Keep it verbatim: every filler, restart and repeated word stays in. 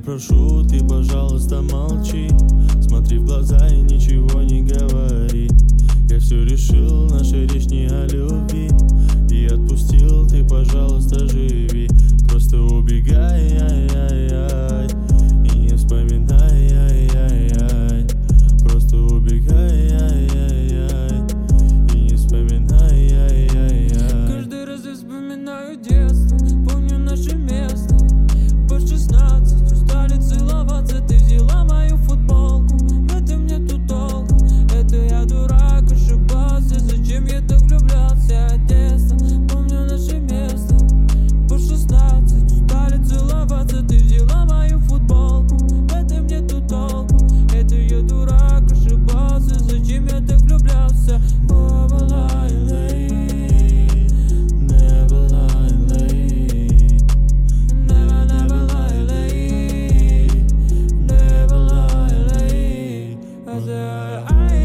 прошу, ты, пожалуйста, молчи. Смотри в глаза и ничего не говори. Я все решил, наша речь не о любви. И отпустил, ты, пожалуйста, живи. Просто убегай, ай-яй-яй, и не вспоминай, ай-яй-яй. Просто убегай, ай-яй-яй, и не вспоминай, ай-яй-яй. Каждый раз я вспоминаю детство, помню наше место. По шестнадцать устали целоваться, ты взяла мою футболку. В этом нету толку, это я дурак, ошибался. Зачем я так влюблялся, детство? Помню наше место. По шестнадцать устали целоваться, ты взяла мою футболку. В этом нету толку, это я дурак, ошибался. Зачем я так влюблялся? Never lie late, never lie late, never, never lie late, never lie late. I said, I